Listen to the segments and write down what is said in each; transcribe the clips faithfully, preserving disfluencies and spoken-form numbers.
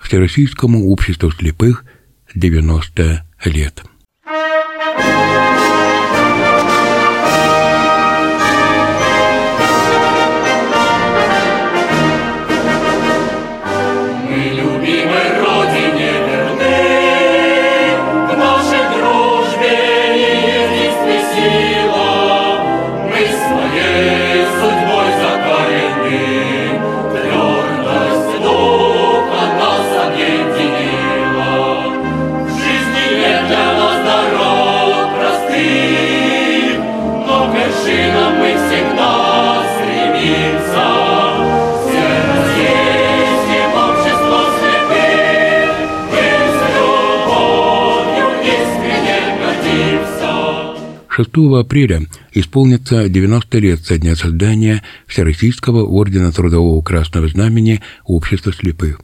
Всероссийскому обществу слепых девяносто лет. шестого апреля исполнится девяносто лет со дня создания Всероссийского ордена Трудового Красного Знамени Общества слепых.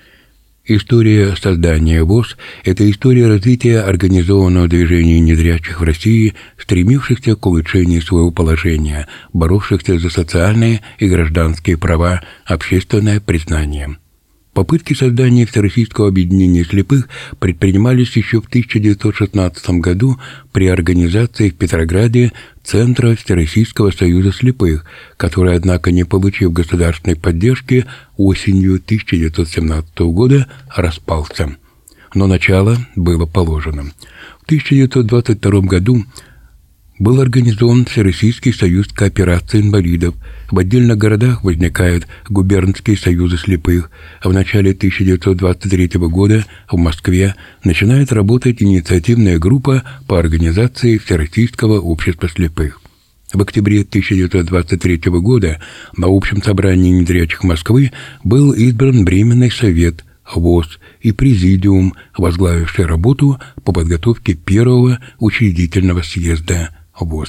История создания ВОС – это история развития организованного движения незрячих в России, стремившихся к улучшению своего положения, боровшихся за социальные и гражданские права, общественное признание. Попытки создания Всероссийского объединения слепых предпринимались еще в тысяча девятьсот шестнадцатом году при организации в Петрограде Центра Всероссийского союза слепых, который, однако, не получив государственной поддержки, осенью тысяча девятьсот семнадцатого года распался. Но начало было положено. В тысяча девятьсот двадцать втором году был организован Всероссийский союз кооперации инвалидов. В отдельных городах возникают губернские союзы слепых, а в начале тысяча девятьсот двадцать третьего года в Москве начинает работать инициативная группа по организации Всероссийского общества слепых. В октябре тысяча девятьсот двадцать третьего года на общем собрании незрячих Москвы был избран Временный совет ВОС и президиум, возглавивший работу по подготовке первого учредительного съезда ВОС.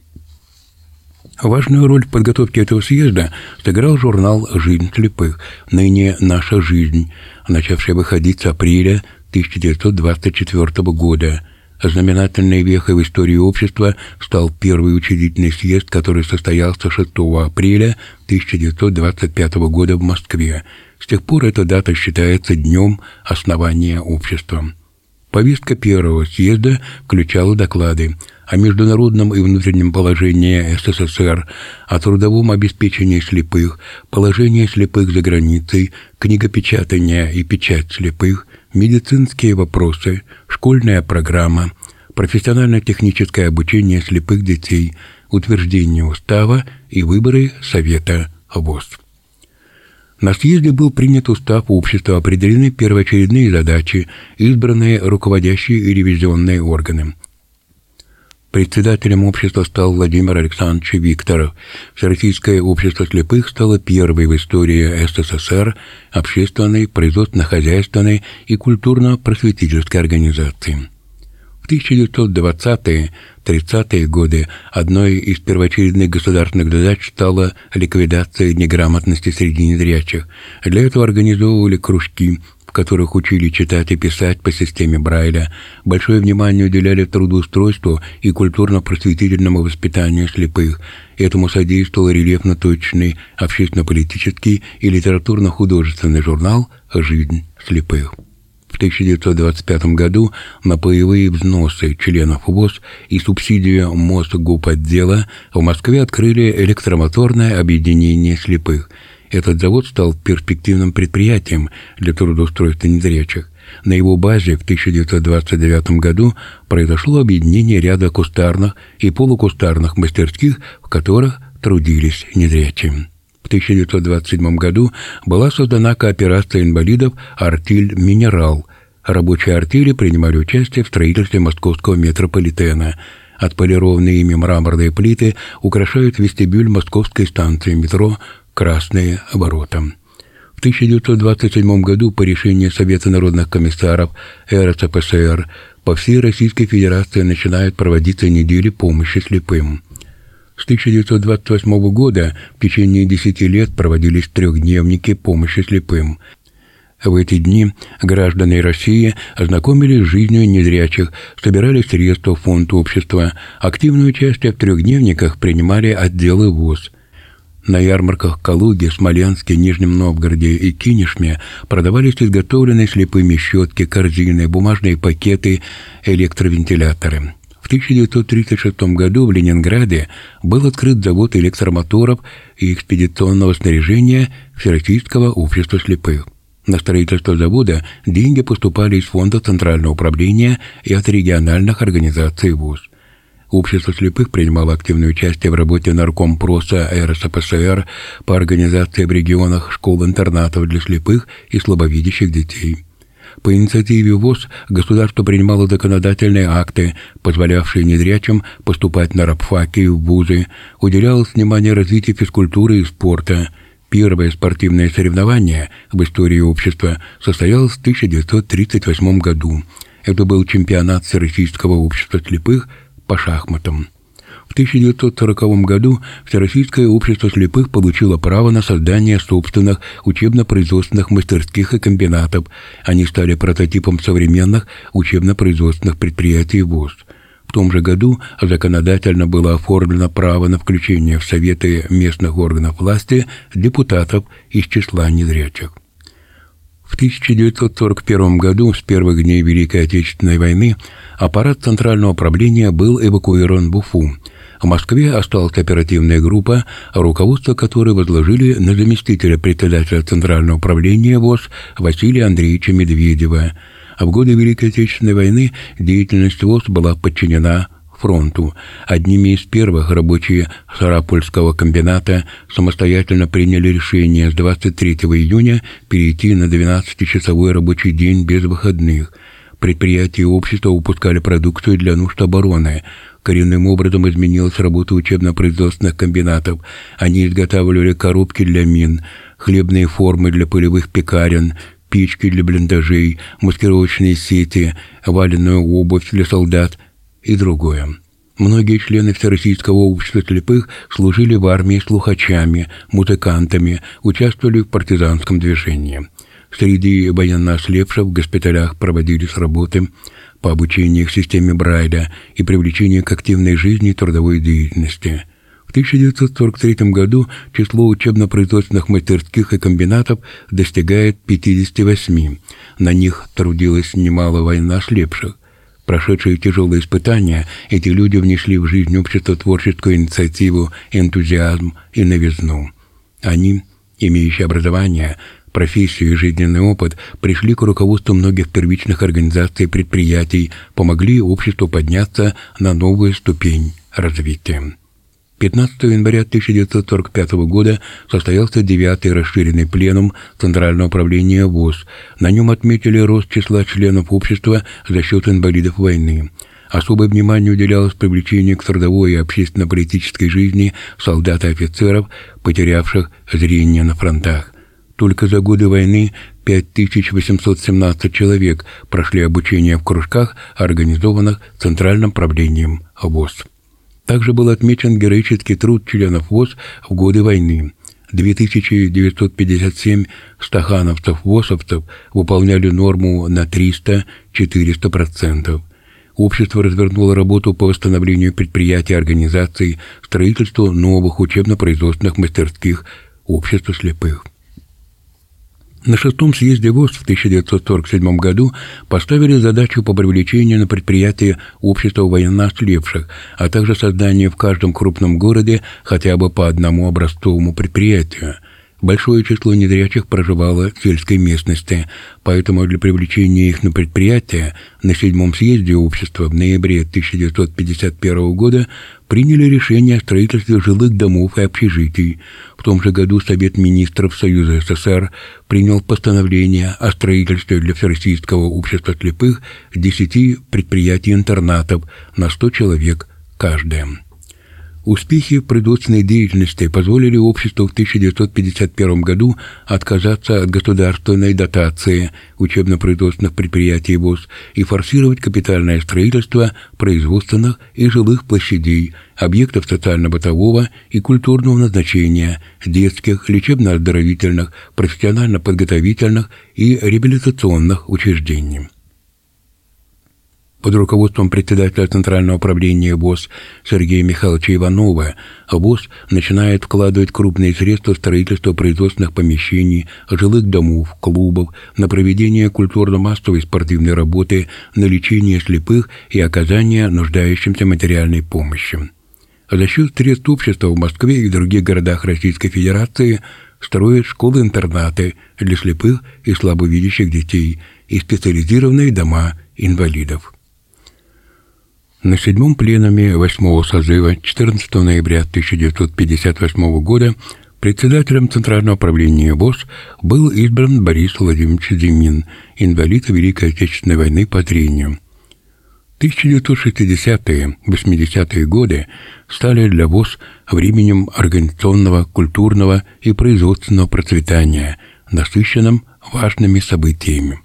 Важную роль в подготовке этого съезда сыграл журнал «Жизнь слепых», ныне «Наша жизнь», начавший выходить с апреля тысяча девятьсот двадцать четвёртого года. Знаменательной вехой в истории общества стал первый учредительный съезд, который состоялся шестого апреля тысяча девятьсот двадцать пятого года в Москве. С тех пор эта дата считается днем основания общества. Повестка первого съезда включала доклады о международном и внутреннем положении СССР, о трудовом обеспечении слепых, положении слепых за границей, книгопечатание и печать слепых, медицинские вопросы, школьная программа, профессионально-техническое обучение слепых детей, утверждение устава и выборы Совета ВОС. На съезде был принят устав общества, определены первоочередные задачи, избранные руководящие и ревизионные органы. Председателем общества стал Владимир Александрович Викторов. Всероссийское общество слепых стало первой в истории СССР общественной, производственно-хозяйственной и культурно-просветительской организацией. В тысяча девятьсот двадцатые-тридцатые годы одной из первоочередных государственных задач стала ликвидация неграмотности среди незрячих. Для этого организовывали кружки, в которых учили читать и писать по системе Брайля, большое внимание уделяли трудоустройству и культурно-просветительному воспитанию слепых. Этому содействовал рельефно-точный общественно-политический и литературно-художественный журнал «Жизнь слепых». В тысяча девятьсот двадцать пятом году на паевые взносы членов ВОС и субсидию Мосгупотдела в Москве открыли электромоторное объединение слепых. Этот завод стал перспективным предприятием для трудоустройства незрячих. На его базе в тысяча девятьсот двадцать девятом году произошло объединение ряда кустарных и полукустарных мастерских, в которых трудились незрячие. В тысяча девятьсот двадцать седьмом году была создана кооперация инвалидов «Артель Минерал». Рабочие артели принимали участие в строительстве московского метрополитена. Отполированные ими мраморные плиты украшают вестибюль московской станции метро «Красные ворота». В тысяча девятьсот двадцать седьмом году по решению Совета народных комиссаров РСФСР по всей Российской Федерации начинают проводиться недели помощи слепым. С тысяча девятьсот двадцать восьмого года в течение десяти лет проводились трехдневники помощи слепым. В эти дни граждане России ознакомились с жизнью незрячих, собирали средства в фонд общества. Активное участие в трехдневниках принимали отделы ВОС. На ярмарках Калуге, Смоленске, Нижнем Новгороде и Кинешме продавались изготовленные слепыми щетки, корзины, бумажные пакеты, электровентиляторы. В тысяча девятьсот тридцать шестом году в Ленинграде был открыт завод электромоторов и экспедиционного снаряжения Всероссийского общества слепых. На строительство завода деньги поступали из фонда Центрального управления и от региональных организаций ВУЗ. Общество слепых принимало активное участие в работе Наркомпроса эр эс эф эс эр по организации в регионах школ-интернатов для слепых и слабовидящих детей. По инициативе ВОС государство принимало законодательные акты, позволявшие незрячим поступать на рабфаки и в вузы, уделялось внимание развитию физкультуры и спорта. Первое спортивное соревнование в истории общества состоялось в тысяча девятьсот тридцать восьмом году. Это был чемпионат Всероссийского общества слепых по шахматам. В тысяча девятьсот сороковом году Всероссийское общество слепых получило право на создание собственных учебно-производственных мастерских и комбинатов. Они стали прототипом современных учебно-производственных предприятий ВУЗ. В том же году законодательно было оформлено право на включение в советы местных органов власти депутатов из числа незрячих. В тысяча девятьсот сорок первом году, с первых дней Великой Отечественной войны, аппарат Центрального управления был эвакуирован в Уфу. В Москве осталась оперативная группа, руководство которой возложили на заместителя председателя Центрального управления ВОС Василия Андреевича Медведева. В годы Великой Отечественной войны деятельность ВОС была подчинена фронту. Одними из первых рабочие Сарапульского комбината самостоятельно приняли решение с двадцать третьего июня перейти на двенадцатичасовой рабочий день без выходных. Предприятия и общества выпускали продукцию для нужд обороны. Коренным образом изменилась работа учебно-производственных комбинатов. Они изготавливали коробки для мин, хлебные формы для полевых пекарен, печки для блиндажей, маскировочные сети, валенную обувь для солдат и другое. Многие члены Всероссийского общества слепых служили в армии слухачами, музыкантами, участвовали в партизанском движении. Среди военно ослепших в госпиталях проводились работы по обучению к системе Брайля и привлечению к активной жизни и трудовой деятельности. В тысяча девятьсот сорок третьем году число учебно-производственных мастерских и комбинатов достигает пятидесяти восьми. На них трудилось немало военноослепших. Прошедшие тяжелые испытания, эти люди внесли в жизнь общества творческую инициативу, энтузиазм и новизну. Они, имеющие образование, профессию и жизненный опыт, пришли к руководству многих первичных организаций и предприятий, помогли обществу подняться на новую ступень развития. пятнадцатого января тысяча девятьсот сорок пятого года состоялся девятый расширенный пленум Центрального управления ВОС. На нем отметили рост числа членов общества за счет инвалидов войны. Особое внимание уделялось привлечению к трудовой и общественно-политической жизни солдат и офицеров, потерявших зрение на фронтах. Только за годы войны пять тысяч восемьсот семнадцать человек прошли обучение в кружках, организованных Центральным управлением ВОС. Также был отмечен героический труд членов ВОС в годы войны. две тысячи девятьсот пятьдесят семь стахановцев-восовцев выполняли норму на триста-четыреста процентов. Общество развернуло работу по восстановлению предприятий и организаций, строительству новых учебно-производственных мастерских общества слепых. На шестом съезде ВОС в тысяча девятьсот сорок седьмом году поставили задачу по привлечению на предприятия общества военноослепших, а также созданию в каждом крупном городе хотя бы по одному образцовому предприятию. Большое число незрячих проживало в сельской местности, поэтому для привлечения их на предприятия на седьмом съезде общества в ноябре тысяча девятьсот пятьдесят первого года приняли решение о строительстве жилых домов и общежитий. В том же году Совет министров Союза СССР принял постановление о строительстве для Всероссийского общества слепых десяти предприятий-интернатов на сто человек каждое. Успехи в производственной деятельности позволили обществу в тысяча девятьсот пятьдесят первом году отказаться от государственной дотации учебно-производственных предприятий ВОС и форсировать капитальное строительство производственных и жилых площадей, объектов социально-бытового и культурного назначения, детских, лечебно-оздоровительных, профессионально-подготовительных и реабилитационных учреждений. Под руководством председателя Центрального управления ВОС Сергея Михайловича Иванова ВОС начинает вкладывать крупные средства в строительство производственных помещений, жилых домов, клубов, на проведение культурно-массовой спортивной работы, на лечение слепых и оказание нуждающимся материальной помощи. За счет средств общества в Москве и других городах Российской Федерации строят школы-интернаты для слепых и слабовидящих детей и специализированные дома инвалидов. На седьмом пленуме восьмого созыва четырнадцатого ноября тысяча девятьсот пятьдесят восьмого года председателем Центрального управления ВОС был избран Борис Владимирович Зимин, инвалид Великой Отечественной войны по зрению. тысяча девятьсот шестидесятые — восьмидесятые годы стали для ВОС временем организационного, культурного и производственного процветания, насыщенным важными событиями.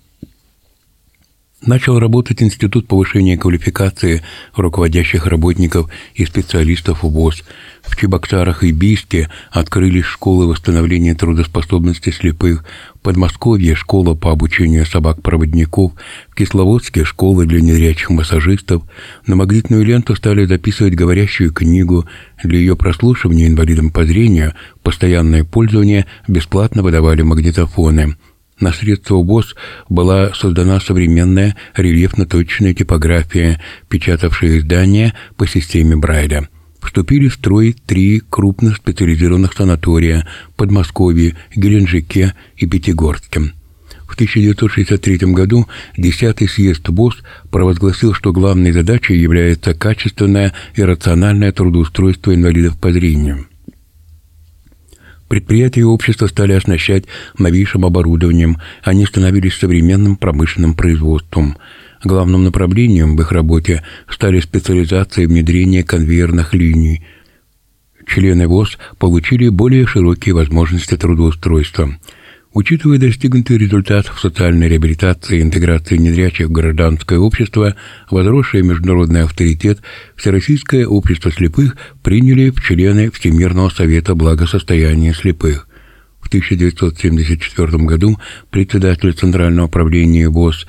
Начал работать Институт повышения квалификации руководящих работников и специалистов ВОС. В Чебоксарах и Бийске открылись школы восстановления трудоспособности слепых, в Подмосковье — школа по обучению собак-проводников, в Кисловодске — школа для незрячих массажистов. На магнитную ленту стали записывать говорящую книгу. Для ее прослушивания инвалидам по зрению в постоянное пользование бесплатно выдавали магнитофоны. На средства ВОС была создана современная рельефно-точечная типография, печатавшая издания по системе Брайля. Вступили в строй три крупных специализированных санатория в Подмосковье, Геленджике и Пятигорске. В тысяча девятьсот шестьдесят третьем году десятый съезд ВОС провозгласил, что главной задачей является качественное и рациональное трудоустройство инвалидов по зрению. Предприятия и общества стали оснащать новейшим оборудованием, они становились современным промышленным производством. Главным направлением в их работе стали специализация и внедрение конвейерных линий. Члены ВОС получили более широкие возможности трудоустройства. Учитывая достигнутый результат в социальной реабилитации и интеграции незрячих в гражданское общество, возросший международный авторитет, Всероссийское общество слепых приняли в члены Всемирного совета благосостояния слепых. В тысяча девятьсот семьдесят четвёртом году председатель Центрального управления ВОС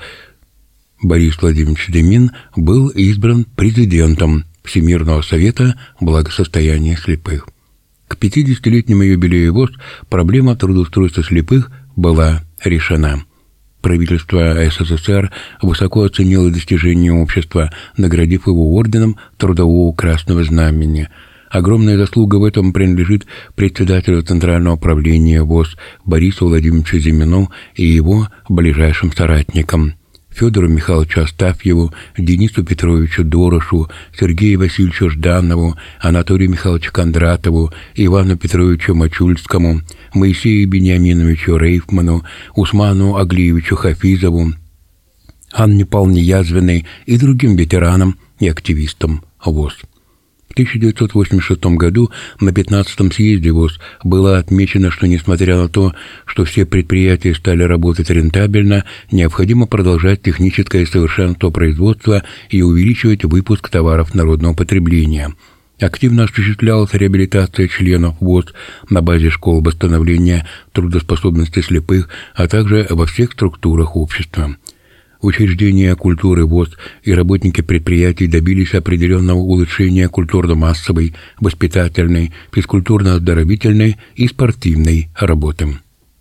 Борис Владимирович Зимин был избран президентом Всемирного совета благосостояния слепых. К пятидесятилетнему юбилею ВОС проблема трудоустройства слепых была решена. Правительство СССР высоко оценило достижения общества, наградив его орденом Трудового Красного Знамени. Огромная заслуга в этом принадлежит председателю Центрального управления ВОС Борису Владимировичу Зимину и его ближайшим соратникам: Федору Михайловичу Астафьеву, Денису Петровичу Дорошу, Сергею Васильевичу Жданову, Анатолию Михайловичу Кондратову, Ивану Петровичу Мачульскому, Моисею Бениаминовичу Рейфману, Усману Аглиевичу Хафизову, Анне Павловне Язвиной и другим ветеранам и активистам ВОС. В тысяча девятьсот восемьдесят шестом году на пятнадцатом съезде ВОС было отмечено, что, несмотря на то, что все предприятия стали работать рентабельно, необходимо продолжать техническое совершенство производства и увеличивать выпуск товаров народного потребления. Активно осуществлялась реабилитация членов ВОС на базе школ восстановления трудоспособности слепых, а также во всех структурах общества. Учреждения культуры ВОС и работники предприятий добились определенного улучшения культурно-массовой, воспитательной, физкультурно-оздоровительной и спортивной работы.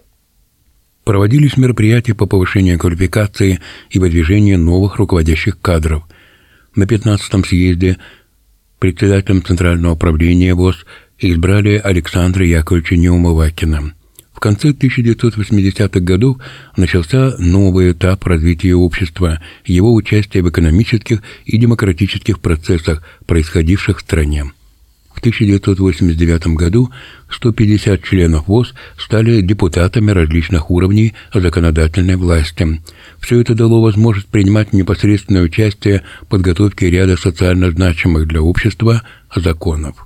Проводились мероприятия по повышению квалификации и выдвижению новых руководящих кадров. На пятнадцатом съезде председателем Центрального управления ВОС избрали Александра Яковлевича Неумывакина. В конце тысяча девятьсот восьмидесятых годов начался новый этап развития общества, его участие в экономических и демократических процессах, происходивших в стране. В тысяча девятьсот восемьдесят девятом году сто пятьдесят членов ВОС стали депутатами различных уровней законодательной власти. Все это дало возможность принимать непосредственное участие в подготовке ряда социально значимых для общества законов.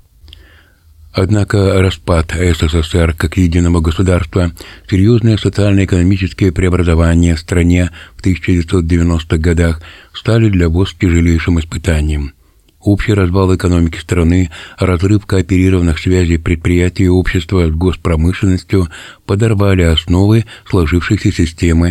Однако распад СССР как единого государства, серьезные социально-экономические преобразования в стране в тысяча девятьсот девяностых годах стали для ВОС тяжелейшим испытанием. Общий развал экономики страны, разрыв кооперированных связей предприятий и общества с госпромышленностью подорвали основы сложившейся системы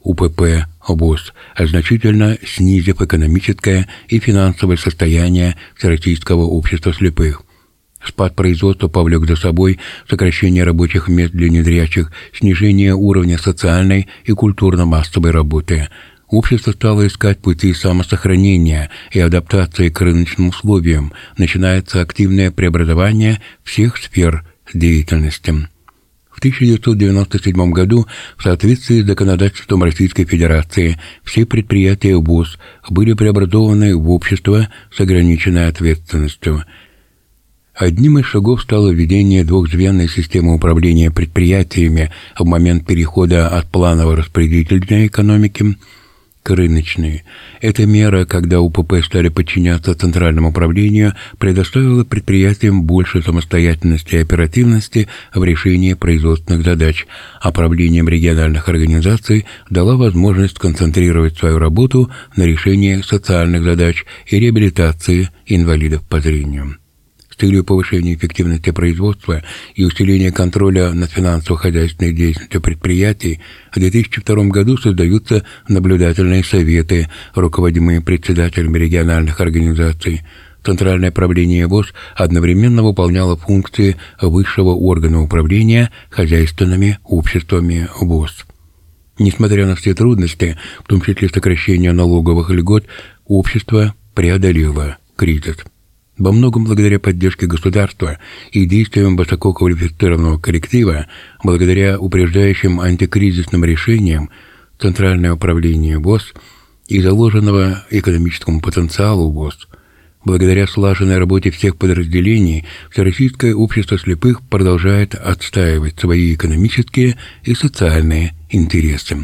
УПП ВОС, а значительно снизив экономическое и финансовое состояние Всероссийского общества слепых. Спад производства повлек за собой сокращение рабочих мест для незрячих, снижение уровня социальной и культурно-массовой работы. Общество стало искать пути самосохранения и адаптации к рыночным условиям. Начинается активное преобразование всех сфер деятельности. В тысяча девятьсот девяносто седьмом году в соответствии с законодательством Российской Федерации все предприятия ВОС были преобразованы в общество с ограниченной ответственностью. Одним из шагов стало введение двухзвенной системы управления предприятиями в момент перехода от планово-распределительной экономики к рыночной. Эта мера, когда УПП стали подчиняться центральному управлению, предоставила предприятиям больше самостоятельности и оперативности в решении производственных задач, а правлениям региональных организаций дала возможность концентрировать свою работу на решении социальных задач и реабилитации инвалидов по зрению. С целью повышения эффективности производства и усиления контроля над финансово-хозяйственной деятельностью предприятий в две тысячи втором году создаются наблюдательные советы, руководимые председателями региональных организаций. Центральное правление ВОС одновременно выполняло функции высшего органа управления хозяйственными обществами ВОС. Несмотря на все трудности, в том числе сокращение налоговых льгот, общество преодолело кризис. Во многом благодаря поддержке государства и действиям высококвалифицированного коллектива, благодаря упреждающим антикризисным решениям, Центральное управление ВОС и заложенного экономическому потенциалу ВОС, благодаря слаженной работе всех подразделений, Всероссийское общество слепых продолжает отстаивать свои экономические и социальные интересы.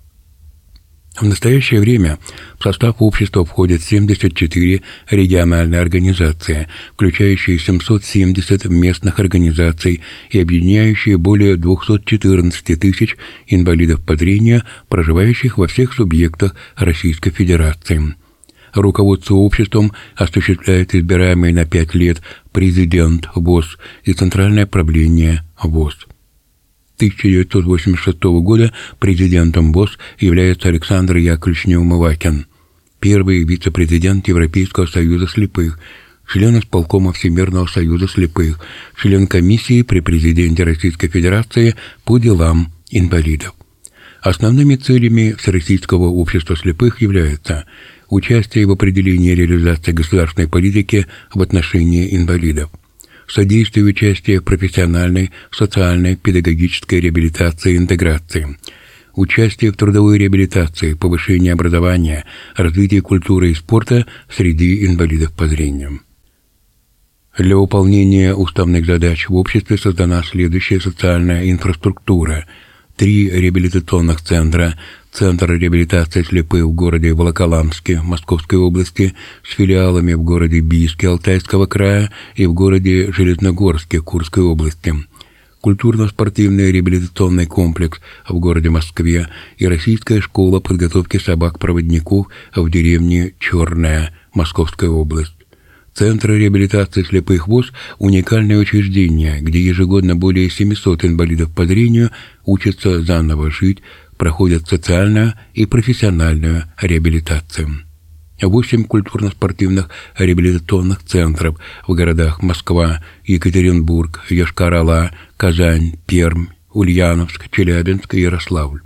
В настоящее время в состав общества входят семьдесят четыре региональные организации, включающие семьсот семьдесят местных организаций и объединяющие более двухсот четырнадцати тысяч инвалидов по зрению, проживающих во всех субъектах Российской Федерации. Руководство обществом осуществляет избираемый на пять лет президент ВОС и Центральное правление ВОС. С тысяча девятьсот восемьдесят шестого года президентом ВОС является Александр Яковлевич Неумывакин, первый вице-президент Европейского союза слепых, член исполкома Всемирного союза слепых, член комиссии при президенте Российской Федерации по делам инвалидов. Основными целями Всероссийского общества слепых являются участие в определении и реализации государственной политики в отношении инвалидов, содействие и участие в профессиональной, социальной, педагогической реабилитации и интеграции, участие в трудовой реабилитации, повышение образования, развитие культуры и спорта среди инвалидов по зрению. Для выполнения уставных задач в обществе создана следующая социальная инфраструктура. Три реабилитационных центра: Центр реабилитации слепых в городе Волоколамске Московской области с филиалами в городе Бийске Алтайского края и в городе Железногорске Курской области, культурно-спортивный реабилитационный комплекс в городе Москве и Российская школа подготовки собак-проводников в деревне Черная, Московская область. Центр реабилитации слепых ВОС – уникальное учреждение, где ежегодно более семисот инвалидов по зрению учатся заново жить, проходят социальную и профессиональную реабилитацию. Восемь культурно-спортивных реабилитационных центров в городах Москва, Екатеринбург, Йошкар-Ола, Казань, Пермь, Ульяновск, Челябинск и Ярославль.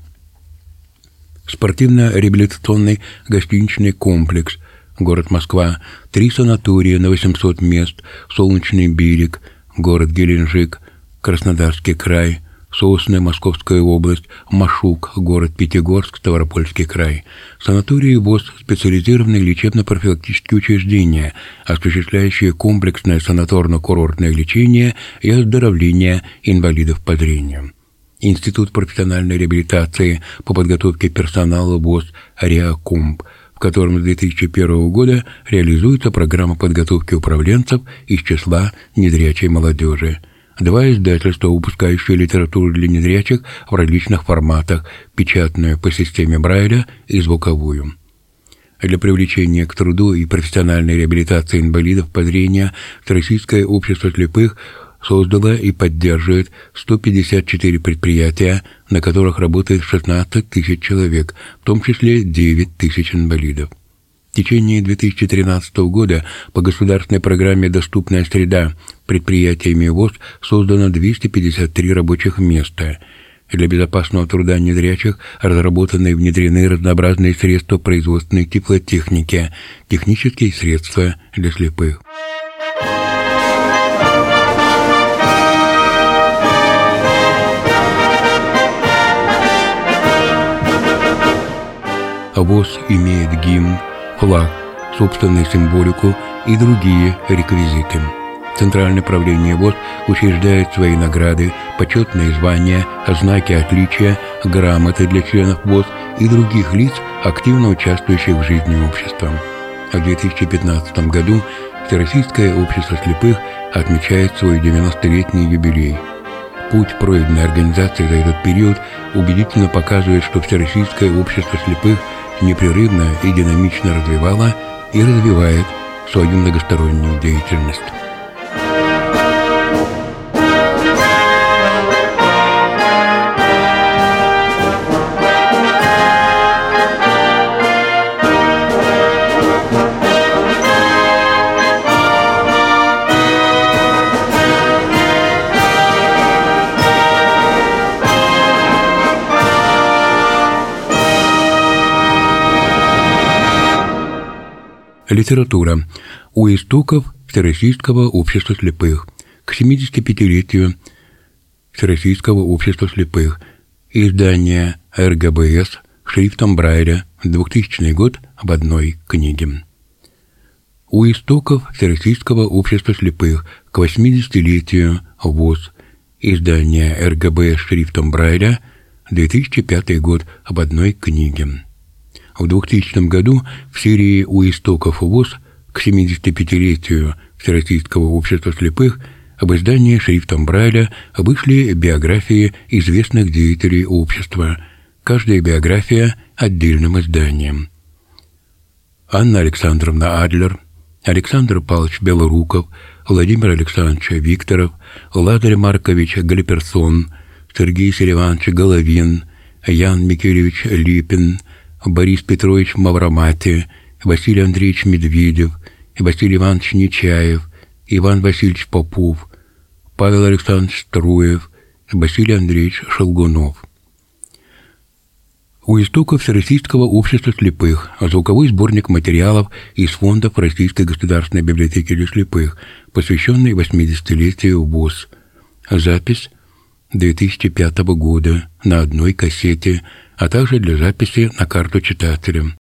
Спортивно-реабилитационный гостиничный комплекс, город Москва, три санатория на восемьсот мест, Солнечный берег, город Геленджик, Краснодарский край, Сосны, Московская область, Машук, город Пятигорск, Ставропольский край. Санатории ВОС – специализированные лечебно-профилактические учреждения, осуществляющие комплексное санаторно-курортное лечение и оздоровление инвалидов по зрению. Институт профессиональной реабилитации по подготовке персонала ВОС «Реакомп», в котором с две тысячи первого года реализуется программа подготовки управленцев из числа незрячей молодежи. Два издательства, выпускающие литературу для незрячих в различных форматах, печатную по системе Брайля и звуковую. Для привлечения к труду и профессиональной реабилитации инвалидов по зрению Всероссийское общество слепых создала и поддерживает сто пятьдесят четыре предприятия, на которых работает шестнадцать тысяч человек, в том числе девять тысяч инвалидов. В течение две тысячи тринадцатого года по государственной программе «Доступная среда» предприятиями ВОС создано двести пятьдесят три рабочих места. Для безопасного труда незрячих разработаны и внедрены разнообразные средства производственной теплотехники, технические средства для слепых. ВОС имеет гимн, флаг, собственную символику и другие реквизиты. Центральное правление ВОС учреждает свои награды, почетные звания, знаки отличия, грамоты для членов ВОС и других лиц, активно участвующих в жизни общества. В две тысячи пятнадцатом году Всероссийское общество слепых отмечает свой девяностолетний юбилей. Путь, пройденный организацией за этот период, убедительно показывает, что Всероссийское общество слепых непрерывно и динамично развивало и развивает свою многостороннюю деятельность. Литература. У истоков Всероссийского общества слепых. К семидесятипятилетию Всероссийского общества слепых. Издание эр гэ бэ эс шрифтом Брайля, двухтысячный год, в одной книге. У истоков Всероссийского общества слепых. К восьмидесятилетию ВОС. Издание эр гэ бэ эс шрифтом Брайля, две тысячи пятый год, в одной книге. В двухтысячном году в серии «У истоков ВОС» к семидесятипятилетию Всероссийского общества слепых об издании шрифтом Брайля вышли биографии известных деятелей общества, каждая биография отдельным изданием. Анна Александровна Адлер, Александр Павлович Белоруков, Владимир Александрович Викторов, Лазарь Маркович Галиперсон, Сергей Селиванович Головин, Ян Микелевич Липин, Борис Петрович Мавромати, Василий Андреевич Медведев, Василий Иванович Нечаев, Иван Васильевич Попов, Павел Александрович Струев, Василий Андреевич Шелгунов. У истоков Всероссийского общества слепых. Звуковой сборник материалов из фондов Российской государственной библиотеки для слепых, посвященный восьмидесятилетию ВОС. Запись две тысячи пятого года на одной кассете, а также для записи на карту читателя.